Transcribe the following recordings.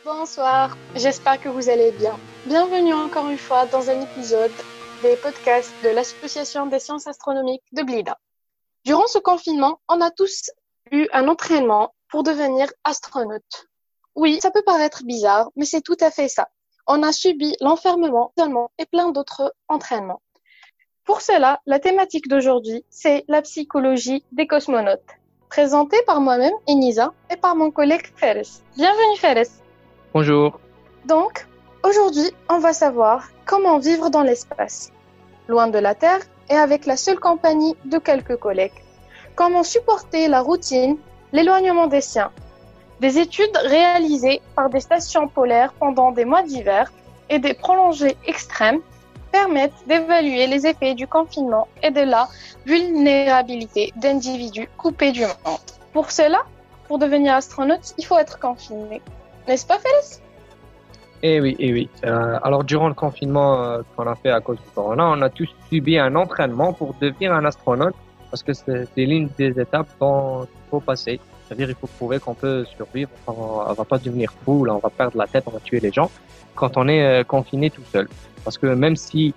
Bonsoir, j'espère que vous allez bien. Bienvenue encore une fois dans un épisode des podcasts de l'Association des sciences astronomiques de Blida. Durant ce confinement, on a tous eu un entraînement pour devenir astronaute. Oui, ça peut paraître bizarre, mais c'est tout à fait ça. On a subi l'enfermement, l'isolement et plein d'autres entraînements. Pour cela, la thématique d'aujourd'hui, c'est la psychologie des cosmonautes. Présentée par moi-même, Enisa, et par mon collègue Fares. Bienvenue Fares. Bonjour. Donc, aujourd'hui, on va savoir comment vivre dans l'espace, loin de la Terre et avec la seule compagnie de quelques collègues. Comment supporter la routine, l'éloignement des siens. Des études réalisées par des stations polaires pendant des mois d'hiver et des prolongées extrêmes permettent d'évaluer les effets du confinement et de la vulnérabilité d'individus coupés du monde. Pour cela, pour devenir astronaute, il faut être confiné. N'est-ce pas, Félix? Eh oui. Alors, durant le confinement qu'on a fait à cause du corona, on a tous subi un entraînement pour devenir un astronaute parce que c'est l'une des étapes dont il faut passer. C'est-à-dire, il faut prouver qu'on peut survivre, on va pas devenir fou, là, on va perdre la tête, on va tuer les gens quand on est confiné tout seul. Parce que même si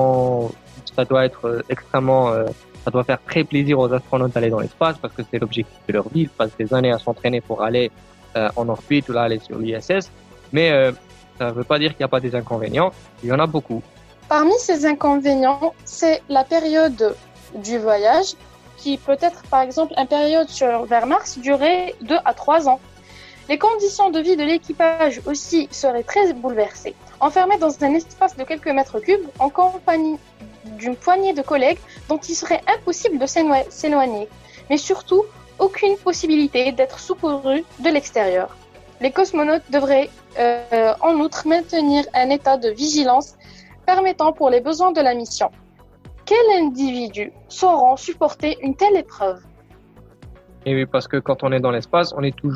ça doit être ça doit faire très plaisir aux astronautes d'aller dans l'espace parce que c'est l'objectif de leur vie, ils passent des années à s'entraîner pour aller en orbite ou là aller sur l'ISS, mais ça ne veut pas dire qu'il n'y a pas des inconvénients, il y en a beaucoup. Parmi ces inconvénients, c'est la période du voyage qui peut être par exemple une période vers Mars durer 2 à 3 ans. Les conditions de vie de l'équipage aussi seraient très bouleversées. Enfermés dans un espace de quelques mètres cubes, en compagnie d'une poignée de collègues dont il serait impossible de s'éloigner, mais surtout aucune possibilité d'être secourus de l'extérieur. Les cosmonautes devraient en outre maintenir un état de vigilance permettant pour les besoins de la mission. Quels individus sauront supporter une telle épreuve? Et oui, parce que quand on est dans l'espace,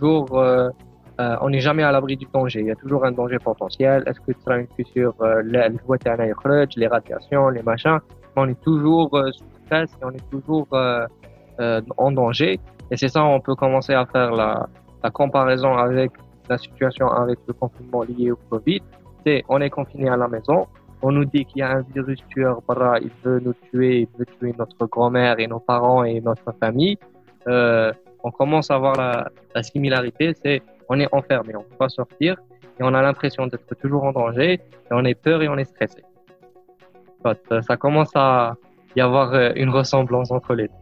on n'est jamais à l'abri du danger. Il y a toujours un danger potentiel. Est-ce que tu as une fissure, les radiations, les machins? On est toujours sous stress et on est toujours en danger. Et c'est ça, on peut commencer à faire la comparaison avec la situation avec le confinement lié au Covid. On est confiné à la maison. On nous dit qu'il y a un virus tueur, il veut nous tuer, il veut tuer notre grand-mère et nos parents et notre famille. On commence à voir la similarité, on est enfermé, on ne peut pas sortir et on a l'impression d'être toujours en danger et on est peur et on est stressé. Ça commence à y avoir une ressemblance entre les deux.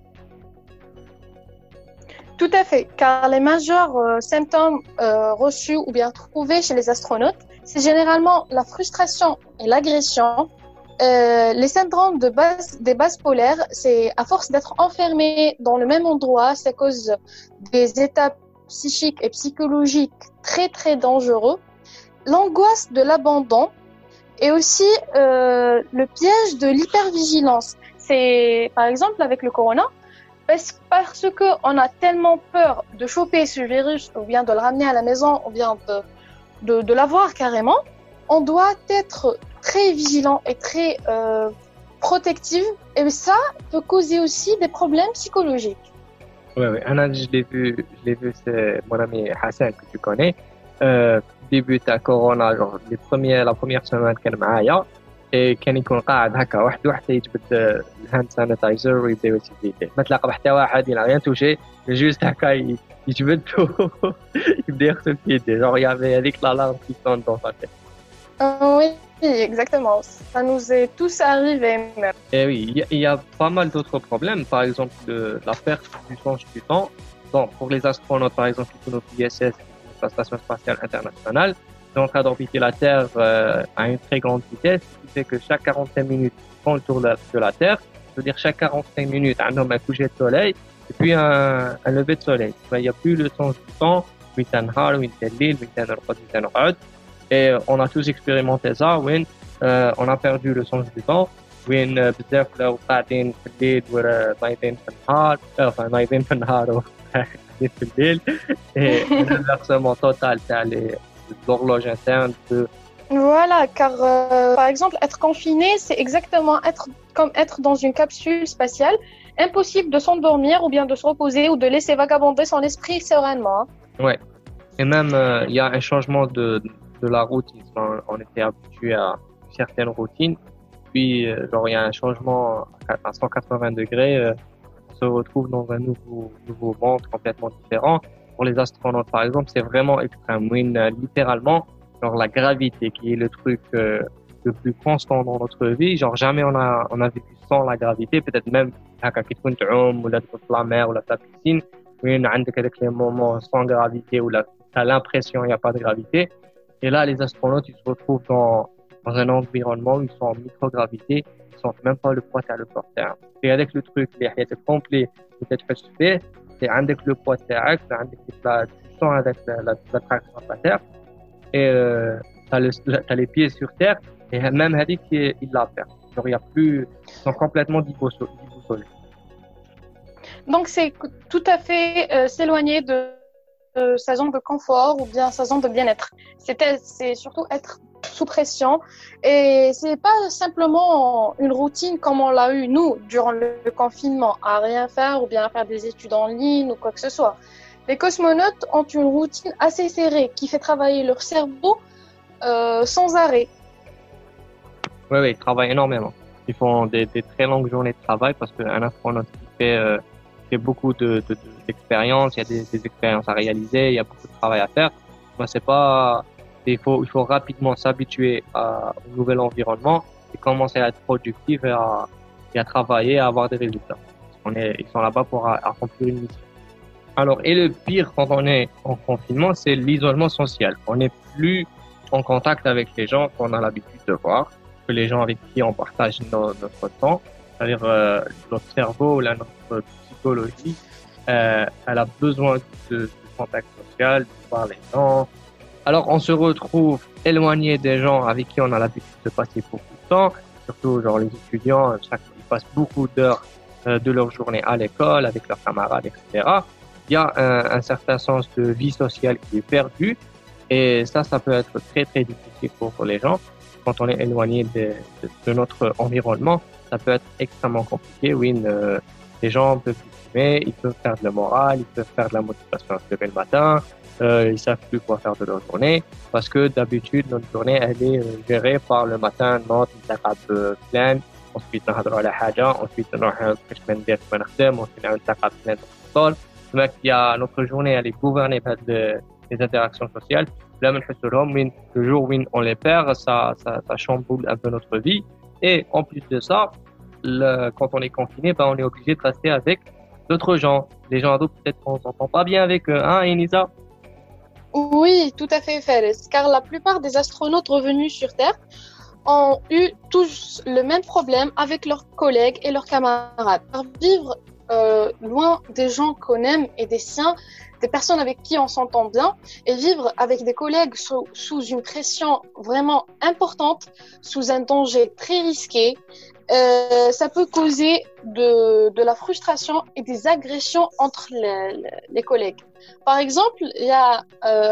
Tout à fait, car les majeurs symptômes reçus ou bien trouvés chez les astronautes, c'est généralement la frustration et l'agression. Les syndromes des bases polaires, c'est à force d'être enfermés dans le même endroit, c'est à cause des états psychiques et psychologiques très très dangereux. L'angoisse de l'abandon et aussi le piège de l'hypervigilance. C'est par exemple avec le corona, parce que on a tellement peur de choper ce virus ou bien de le ramener à la maison ou bien de l'avoir carrément, on doit être très vigilant et très protectif et ça peut causer aussi des problèmes psychologiques. Oui, je l'ai vu, c'est mon ami Hassan que tu connais. Début de corona, genre la première semaine كان معايا et كان يكون قاعد هكا وحده حتى يجبد الهاند سانيتايزر ويبدا يوسي يديه ما تلاقى بحتى واحد il a rien touché juste هكا يجبد يبدا يغسل في يديه genre il y avait هذيك l'alarme qui sonne dans sa tête. Oui, exactement. Ça nous est tous arrivé même. Et oui, il y a pas mal d'autres problèmes, par exemple la perte du sens du temps. Donc, pour les astronautes, par exemple, qui sont au ISS, la Station spatiale internationale, sont en train d'orbiter la Terre à une très grande vitesse, ce qui fait que chaque 45 minutes, ils font le tour de la Terre. C'est-à-dire chaque 45 minutes, un homme a couché de soleil et puis un lever de soleil. Il n'y a plus le sens du temps, et on a tous expérimenté ça, on a perdu le sens du temps. وين بزاف لو قاعدين في الليل ولا نايضين في النهار نايضين في النهار وقاعدين في الليل un inversement total تاع l'horloge interne de... Voilà, car par exemple, être confiné, c'est exactement comme être dans une capsule spatiale. Impossible de s'endormir ou bien de se reposer ou de laisser vagabonder son esprit sereinement. Ouais. Et même, il y a un changement de la routine. On était habitué à certaines routines. Puis, genre, il y a un changement à 180 degrés. On se retrouve dans un nouveau monde complètement différent. Pour les astronautes, par exemple, c'est vraiment extrême. Oui, littéralement, genre la gravité qui est le truc le plus constant dans notre vie. Genre, jamais on a vécu sans la gravité. Peut-être même هكا كي تكون تعوم ولا تكون في la mer ولا في la piscine. وين عندك هذاك les moments sans gravité où là, t'as l'impression il n'y a pas de gravité. Et là, les astronautes, ils se retrouvent dans un environnement où ils sont en microgravité, ils ne sentent même pas le poids تاع le corps تاعهم. Et avec le truc اللي حياتك complet que تحس فيه, c'est عندك le poids تاعك, عندك tu sens avec la traction de la terre et t'as les pieds sur terre et même هذيك ils la perdent. Genre il y a plus, ils sont complètement déboussolés. Donc, c'est tout à fait s'éloigner de sa zone de confort ou bien sa zone de bien-être. C'est surtout être sous pression. Et c'est pas simplement une routine comme on l'a eu, nous, durant le confinement, à rien faire ou bien à faire des études en ligne ou quoi que ce soit. Les cosmonautes ont une routine assez serrée qui fait travailler leur cerveau sans arrêt. Oui, ils travaillent énormément. Ils font des très longues journées de travail parce qu'un astronaute qui fait beaucoup d'expériences, il y a des expériences à réaliser, il y a beaucoup de travail à faire. Mais c'est pas, il faut rapidement s'habituer au nouvel environnement et commencer à être productif et à travailler, à avoir des résultats. Ils sont là-bas pour accomplir une mission. Alors, et le pire quand on est en confinement, c'est l'isolement social. On n'est plus en contact avec les gens qu'on a l'habitude de voir, que les gens avec qui on partage notre temps, c'est-à-dire notre cerveau, notre psychologie, elle a besoin de contact social, de voir les gens. Alors, on se retrouve éloigné des gens avec qui on a l'habitude de passer beaucoup de temps, surtout genre les étudiants, ils passent beaucoup d'heures de leur journée à l'école, avec leurs camarades, etc. Il y a un certain sens de vie sociale qui est perdu, et ça peut être très, très difficile pour les gens. Quand on est éloigné de notre environnement, ça peut être extrêmement compliqué. Oui, les gens peuvent fumer, ils peuvent faire de la morale, ils peuvent faire de la motivation à se lever le matin, ils savent plus quoi faire de leur journée, parce que d'habitude, notre journée, elle est gérée par le matin, notre plein, ensuite on a la haja, ensuite on a donc il y a notre journée, elle est gouvernée par les interactions sociales. Là, le jour où on les perd, ça chamboule un peu notre vie. Et en plus de ça, quand on est confiné, on est obligé de rester avec d'autres gens. Les gens ados, peut-être qu'on s'entend pas bien avec eux, hein, Enisa? Oui, tout à fait, Fares, car la plupart des astronautes revenus sur Terre ont eu tous le même problème avec leurs collègues et leurs camarades. Vivre loin des gens qu'on aime et des siens, des personnes avec qui on s'entend bien, et vivre avec des collègues sous une pression vraiment importante, sous un danger très risqué, ça peut causer de la frustration et des agressions entre les collègues. Par exemple, il y a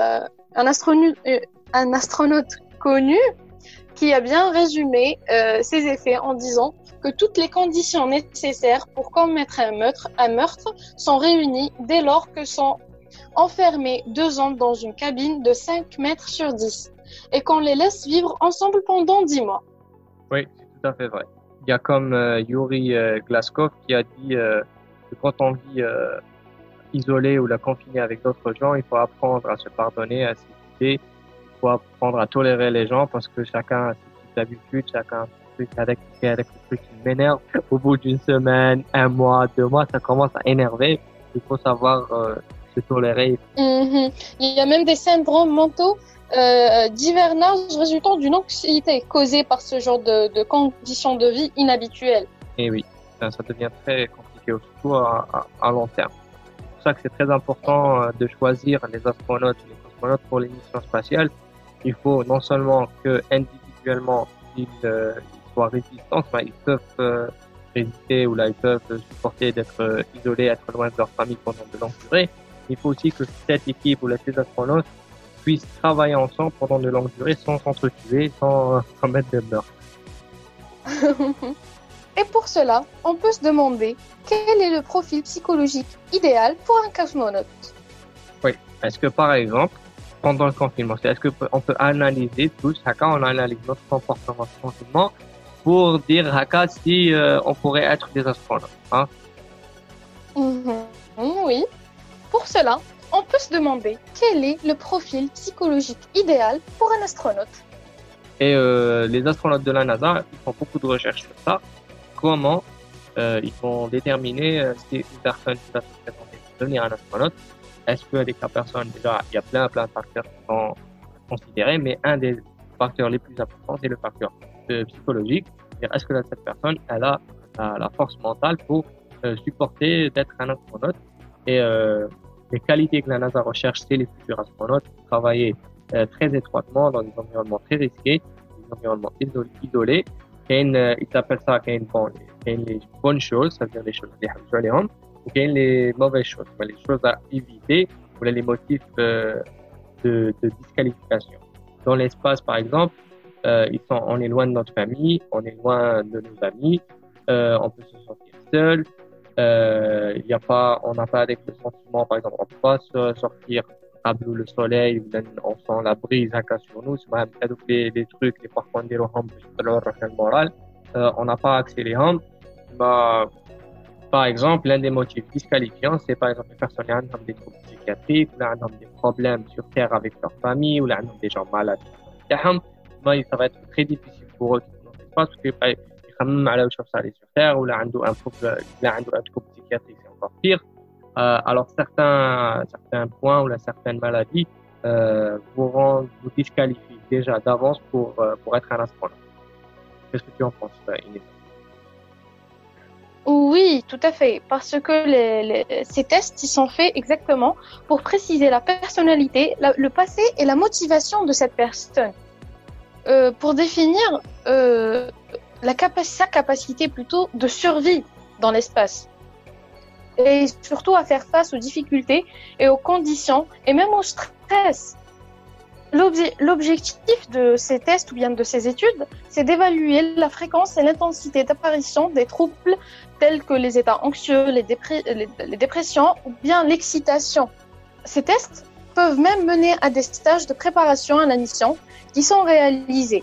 un astronaute connu qui a bien résumé ses effets en disant que toutes les conditions nécessaires pour commettre un meurtre sont réunies dès lors que sont enfermés 2 hommes dans une cabine de 5 mètres sur 10 et qu'on les laisse vivre ensemble pendant 10 mois. Oui, c'est tout à fait vrai. Il y a comme Yuri Glaskov qui a dit que quand on vit isolé ou la confiné avec d'autres gens, il faut apprendre à se pardonner, à s'écouter, il faut apprendre à tolérer les gens parce que chacun a ses petites habitudes, chacun a ses trucs avec le truc qui m'énerve. Au bout d'une semaine, 1 mois, 2 mois, ça commence à énerver. Il faut savoir se tolérer. Il y a même des syndromes mentaux d'hivernage résultant d'une anxiété causée par ce genre de conditions de vie inhabituelles. Et oui, ça devient très compliqué, surtout à long terme. C'est pour ça que c'est très important de choisir les astronautes et les cosmonautes pour les missions spatiales. Il faut non seulement que individuellement ils soient résistants, ils peuvent résister ou là ils peuvent supporter d'être isolés, être loin de leur famille pendant de longues durées. Il faut aussi que cette équipe ou ces astronautes puissent travailler ensemble pendant de longues durées sans s'entretuer, sans commettre de meurtres. Et pour cela, on peut se demander quel est le profil psychologique idéal pour un cosmonaute. Oui, est-ce que par exemple, pendant le confinement. Est-ce que on peut analyser tous, haka, on analyse notre comportement de confinement pour dire haka si on pourrait être des astronautes, hein? Oui. Pour cela, on peut se demander quel est le profil psychologique idéal pour un astronaute. Et les astronautes de la NASA, ils font beaucoup de recherches sur ça. Comment ils vont déterminer si une personne qui va se présenter pour devenir un astronaute. Est-ce que la personne, déjà, il y a plein de facteurs qui sont considérés, mais un des facteurs les plus importants, c'est le facteur psychologique. Est-ce que cette personne, elle a la force mentale pour supporter d'être un astronaute? Et les qualités que la NASA recherche, c'est les futurs astronautes, travailler très étroitement dans des environnements très risqués, des environnements isolés. Il s'appelle ça les bonnes choses, c'est-à-dire les choses qui sont ou bien les mauvaises choses, les choses à éviter ou les motifs de disqualification. Dans l'espace, par exemple, on est loin de notre famille, on est loin de nos amis, on peut se sentir seul. On n'a pas avec le sentiment, par exemple, on peut pas sortir à bleu le soleil, on sent la brise sur nous, c'est même les trucs, les parfois on dit le moral, on n'a pas accès les hommes. Par exemple, l'un des motifs disqualifiants, c'est par exemple les personnes qui ont des troubles psychiatriques, ou qui ont des problèmes sur terre avec leur famille, ou qui ont des gens malades. Ça va être très difficile pour eux parce que يخمم على واش صار sur terre ou là عنده un trouble psychiatrique, c'est encore pire. Alors certains points ou certaines maladies vous disqualifient déjà d'avance pour être un astronaute. Qu'est-ce que tu en penses, Inès? Oui, tout à fait, parce que ces tests ils sont faits exactement pour préciser la personnalité, le passé et la motivation de cette personne, pour définir sa capacité plutôt de survie dans l'espace et surtout à faire face aux difficultés et aux conditions et même au stress. L'objectif de ces tests ou bien de ces études, c'est d'évaluer la fréquence et l'intensité d'apparition des troubles tels que les états anxieux, les dépressions ou bien l'excitation. Ces tests peuvent même mener à des stages de préparation à la mission qui sont réalisés.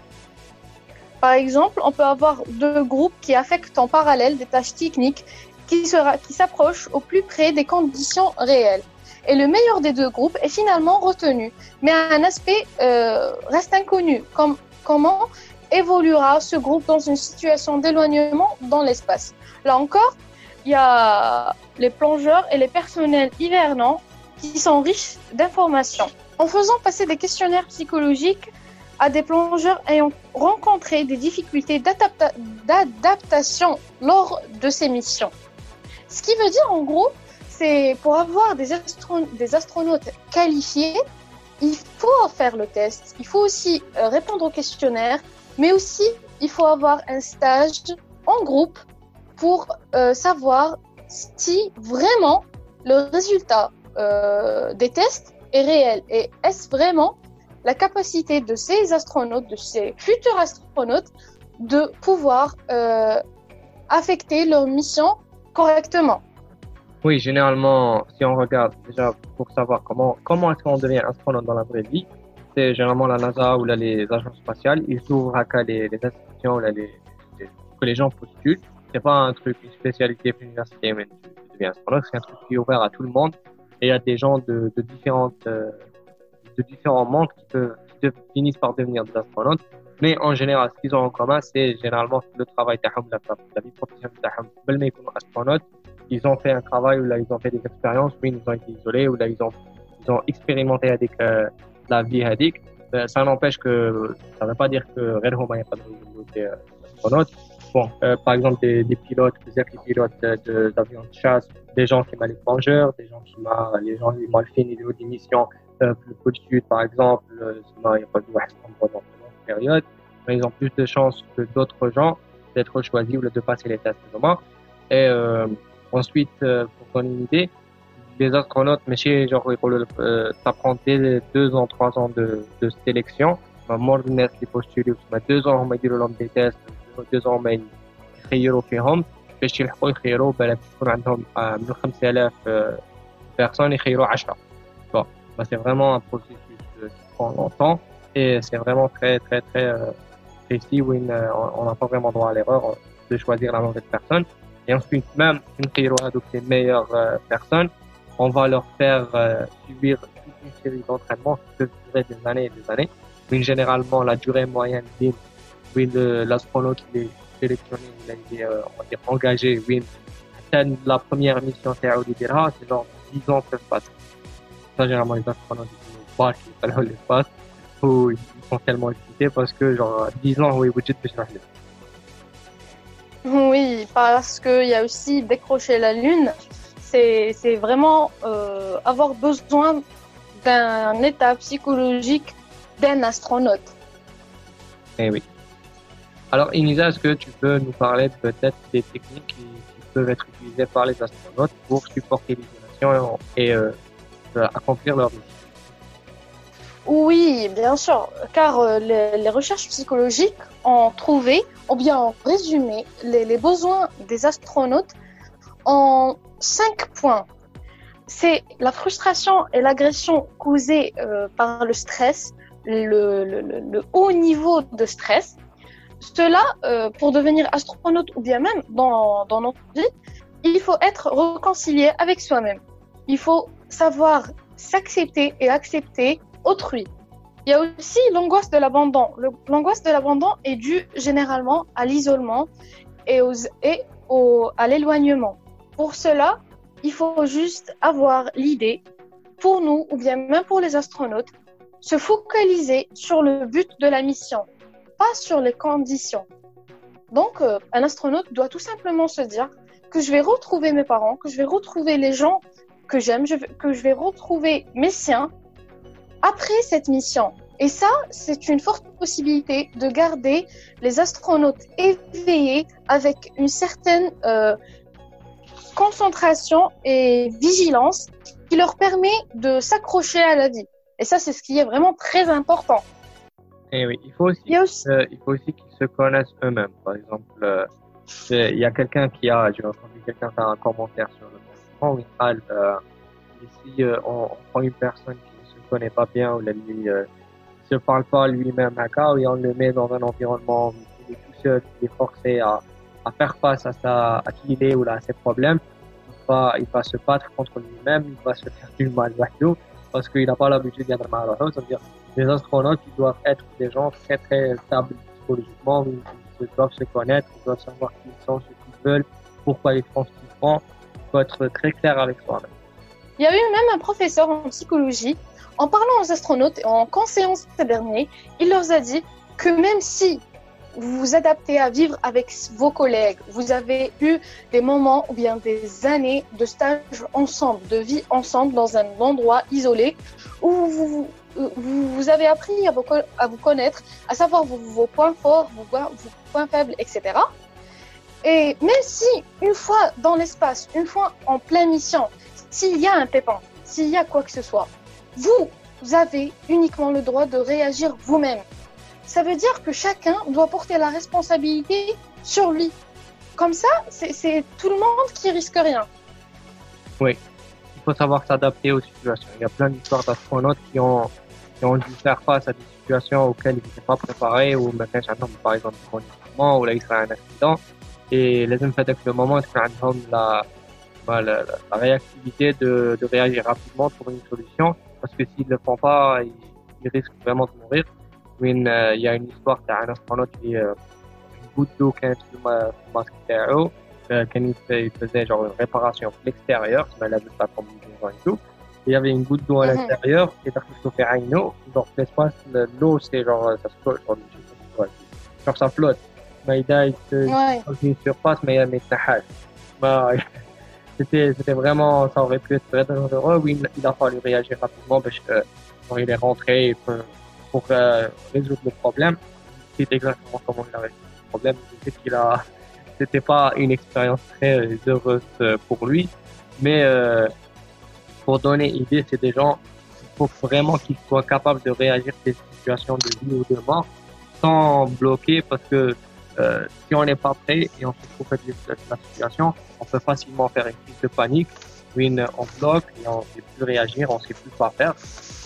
Par exemple, on peut avoir deux groupes qui affectent en parallèle des tâches techniques qui s'approchent au plus près des conditions réelles. Et le meilleur des deux groupes est finalement retenu. Mais un aspect reste inconnu. Comment évoluera ce groupe dans une situation d'éloignement dans l'espace? Là encore, il y a les plongeurs et les personnels hivernants qui sont riches d'informations. En faisant passer des questionnaires psychologiques à des plongeurs ayant rencontré des difficultés d'adaptation lors de ces missions. Ce qui veut dire en gros, c'est pour avoir des astronautes qualifiés, il faut faire le test, il faut aussi répondre au questionnaire, mais aussi il faut avoir un stage en groupe pour savoir si vraiment le résultat des tests est réel et est-ce vraiment la capacité de ces astronautes, de ces futurs astronautes, de pouvoir affecter leur mission correctement. Oui, généralement, si on regarde déjà pour savoir comment est-ce qu'on devient astronaute dans la vraie vie, c'est généralement la NASA ou là, les agences spatiales, ils ouvrent à les institutions là, que les gens postulent. C'est pas un truc, une spécialité pour l'université, mais tu deviens astronaute, c'est un truc qui est ouvert à tout le monde. Et il y a des gens de différents mondes qui finissent par devenir des astronautes. Mais en général, ce qu'ils ont en commun, c'est généralement le travail la vie professionnelle de astronautes. Ils ont fait un travail où là, ils ont fait des expériences, où ils ont été isolés, où là, ils ont expérimenté avec la vie hadique. Ça n'empêche que ça ne veut pas dire que Redhoma n'est pas des astronautes. Bon, par exemple, des pilotes, des pilotes d'avions de chasse, des gens qui les plongeurs, des gens les gens qui mal fini des missions plus du sud, par exemple, il n'y a pas de pendant une période, mais ils ont plus de chances que d'autres gens d'être choisis ou de passer les tests de demain. Et ensuite, pour donner une idée, les astronautes, mais ça prend 2 ans, 3 ans de sélection. Mort de الناس اللي postulent 2 ans هما يديروا لهم des tests 2 ans ما يخيروا فيهم باش يخيروا بالك تكون عندهم من 5000 personnes يخيروا 10. Bon, c'est vraiment un processus qui prend longtemps et c'est vraiment très très très précis où on n'a pas vraiment droit à l'erreur de choisir la mauvaise personne. Et ensuite, même une donc les meilleures personnes, on va leur faire subir toute une série d'entraînements qui peuvent durer des années et des années. Mais généralement, la durée moyenne l'astronaute il est sélectionné, il est on va dire engagé, la première mission c'est genre 10 ans peuvent passer. Ça, généralement, les astronautes ils battent l'espace où ils sont tellement excités parce que genre 10 ans, oui, vous dites que c'est Oui, parce qu'il y a aussi décrocher la Lune, c'est vraiment avoir besoin d'un état psychologique d'un astronaute. Eh oui. Alors, Inisa, est-ce que tu peux nous parler peut-être des techniques qui peuvent être utilisées par les astronautes pour supporter l'isolation et accomplir leur mission? Oui, bien sûr, car les recherches psychologiques ont trouvé, ou bien ont résumé les besoins des astronautes en 5 points. C'est la frustration et l'agression causée par le stress, le haut niveau de stress. Cela, pour devenir astronaute ou bien même dans notre vie, il faut être réconcilié avec soi-même. Il faut savoir s'accepter et accepter autrui. Il y a aussi l'angoisse de l'abandon. L'angoisse de l'abandon est due généralement à l'isolement et à l'éloignement. Pour cela, il faut juste avoir l'idée, pour nous ou bien même pour les astronautes, se focaliser sur le but de la mission, pas sur les conditions. Donc, un astronaute doit tout simplement se dire que je vais retrouver mes parents, que je vais retrouver les gens que j'aime, que je vais retrouver mes siens après cette mission. Et ça, c'est une forte possibilité de garder les astronautes éveillés avec une certaine concentration et vigilance qui leur permet de s'accrocher à la vie. Et ça, c'est ce qui est vraiment très important. Et oui, il faut aussi qu'ils se connaissent eux-mêmes. Par exemple, il y a j'ai entendu quelqu'un faire un commentaire sur le document où il parle, ici, on prend une personne qui ne se connaît pas bien, ou lui, se parle pas lui-même à cas, et on le met dans un environnement où il est tout seul, il est forcé à faire face à qui il est ou à ses problèmes. Il va se battre contre lui-même, il va se faire du mal parce qu'il n'a pas l'habitude d'être mal à l'autre. C'est-à-dire, les astronautes, ils doivent être des gens très très stables psychologiquement, ils doivent se connaître, ils doivent savoir qui ils sont, ce qu'ils veulent, pourquoi ils font ce qu'ils font. Il faut être très clair avec soi-même. Il y a eu même un professeur en psychologie, en parlant aux astronautes et en conseillant ces derniers, il leur a dit que même si vous vous adaptez à vivre avec vos collègues, vous avez eu des moments ou bien des années de stage ensemble, de vie ensemble dans un endroit isolé où vous avez appris à vous connaître, à savoir vos points forts, vos points faibles, etc. Et même si une fois dans l'espace, une fois en pleine mission, s'il y a un pépin, s'il y a quoi que ce soit, vous avez uniquement le droit de réagir vous-même. Ça veut dire que chacun doit porter la responsabilité sur lui. Comme ça, c'est tout le monde qui risque rien. Oui, il faut savoir s'adapter aux situations. Il y a plein d'histoires d'astronautes qui ont dû faire face à des situations auxquelles ils n'étaient pas préparés, ou maintenant, par exemple, ou là, il serait un accident. Et les hommes le moment, ils ont la réactivité de réagir rapidement, trouver une solution, parce que s'ils ne le font pas, ils risquent vraiment de mourir. Il y a une histoire d'un astronaute qui une goutte d'eau qui est sur le masque تاعو كان il faisait genre une réparation de l'extérieur, mais la pas combinaison et tout. Il y avait une goutte d'eau à l'intérieur qui est arrivée في عينه, donc l'espace l'eau c'est genre ça se flotte genre ça flotte. Mais il se une surface mais c'était vraiment, ça aurait pu être très dangereux. Oui, il a fallu réagir rapidement parce que quand il est rentré pour résoudre le problème. C'est exactement comment il a résolu le problème. Je sais c'était pas une expérience très heureuse pour lui, mais pour donner idée, c'est des gens, il faut vraiment qu'ils soient capables de réagir à des situations de vie ou de mort sans bloquer, parce que si on n'est pas prêt et on se trouve dans la situation, on peut facilement faire une crise de panique, on bloque et on ne sait plus réagir, on ne sait plus quoi faire.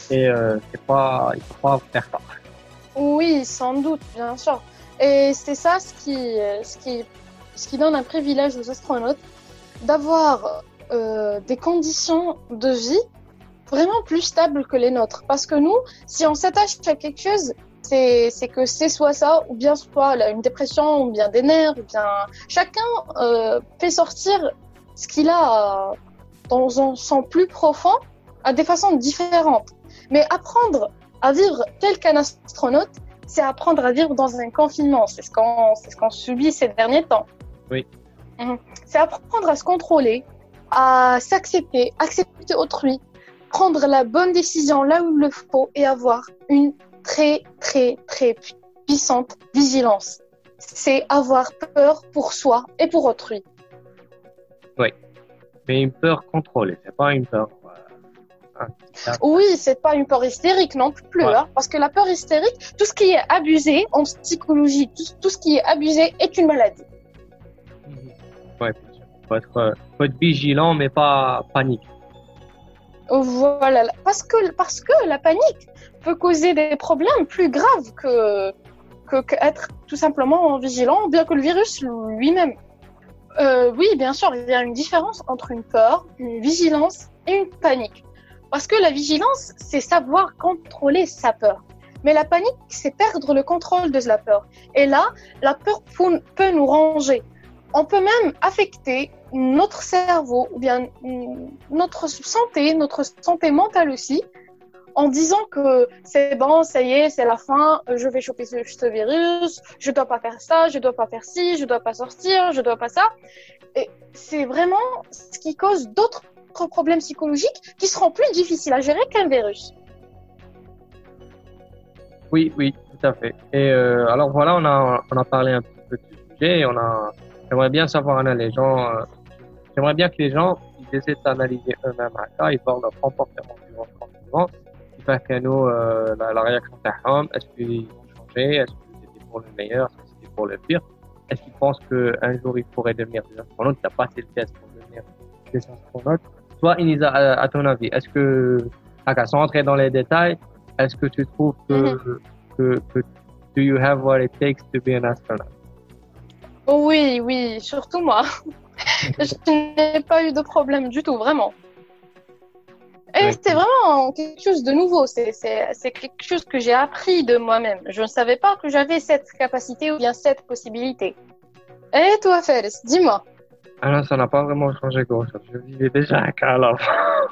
et il faut pas faire ça. Oui, sans doute, bien sûr. Et c'est ça ce qui donne un privilège aux astronautes d'avoir des conditions de vie vraiment plus stables que les nôtres. Parce que nous, si on s'attache à quelque chose, c'est que c'est soit ça, ou bien soit une dépression, ou bien des nerfs, ou bien chacun fait sortir ce qu'il a dans son plus profond à des façons différentes. Mais apprendre à vivre tel qu'un astronaute, c'est apprendre à vivre dans un confinement. C'est ce qu'on subit ces derniers temps. Oui. C'est apprendre à se contrôler, à s'accepter, accepter autrui, prendre la bonne décision là où il le faut et avoir une très, très, très puissante vigilance. C'est avoir peur pour soi et pour autrui. Oui. Mais une peur contrôlée, c'est pas une peur. Oui, c'est pas une peur hystérique non plus, Ouais. hein, parce que la peur hystérique, tout ce qui est abusé en psychologie, tout ce qui est abusé est une maladie. Ouais, bien sûr. Faut être vigilant, mais pas panique. Voilà, parce que la panique peut causer des problèmes plus graves qu'être tout simplement vigilant, bien que le virus lui-même. Oui, bien sûr, il y a une différence entre une peur, une vigilance et une panique. Parce que la vigilance, c'est savoir contrôler sa peur. Mais la panique, c'est perdre le contrôle de la peur. Et là, la peur peut nous ranger. On peut même affecter notre cerveau ou bien notre santé mentale aussi, en disant que c'est bon, ça y est, c'est la fin, je vais choper ce virus, je dois pas faire ça, je dois pas faire ci, je dois pas sortir, je dois pas ça. Et c'est vraiment ce qui cause d'autres problèmes psychologiques qui seront plus difficiles à gérer qu'un virus. Oui, oui, tout à fait. Et alors voilà, on a parlé un petit peu du sujet. J'aimerais bien savoir, Anna, j'aimerais bien que les gens ils essaient d'analyser eux-mêmes à ça, ils voient leur comportement durant le confinement, qui fait que nous, la réaction d'Aham, est-ce qu'ils vont changer, est-ce que c'était pour le meilleur, est-ce que c'était pour le pire, est-ce qu'ils pensent qu'un jour ils pourraient devenir des astronautes, tu as passé le test pour devenir des astronautes. Toi, Inisa, à ton avis, est-ce que, sans entrer dans les détails, est-ce que tu trouves que do you have what it takes to be an astronaut? Oui, oui, surtout moi. Je n'ai pas eu de problème du tout, vraiment. Et Ouais. c'était vraiment quelque chose de nouveau. C'est quelque chose que j'ai appris de moi-même. Je ne savais pas que j'avais cette capacité ou bien cette possibilité. Et toi, Faris, dis-moi. Ah non, ça n'a pas vraiment changé grand-chose. Je vivais déjà un cas à l'avant.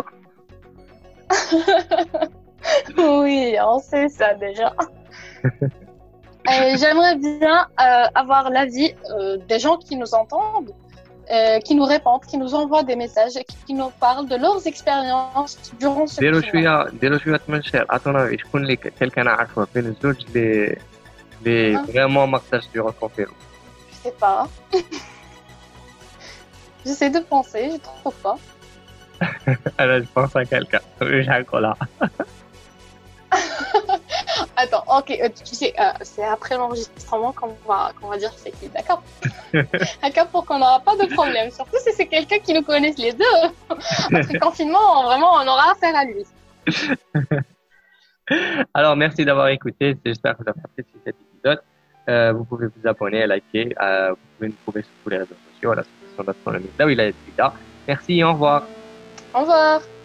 Oui, on sait ça déjà. Et j'aimerais bien avoir l'avis des gens qui nous entendent, qui nous répondent, qui nous envoient des messages et qui nous parlent de leurs expériences durant ce confinement. ديروا شوية من شير. À ton avis, شكون اللي quelqu'un عارفه بين الزوج اللي vraiment ما قدرش يديروا الكونفيرم؟ Je sais pas. J'essaie de penser, je trouve pas. أنا je pense à quelqu'un. مش هنقولها. Attends, ok, tu sais, c'est après l'enregistrement qu'on va dire c'est qui, d'accord? D'accord, pour qu'on n'aura pas de problème. Surtout si c'est quelqu'un qui nous connaisse les deux. Après confinement, vraiment, on aura affaire à lui. Alors, merci d'avoir écouté. J'espère que vous avez apprécié cet épisode. Vous pouvez vous abonner, liker. Vous pouvez nous trouver sur tous les réseaux sociaux, à l'association d'astronomie là où il a été là. Merci et au revoir. Au revoir.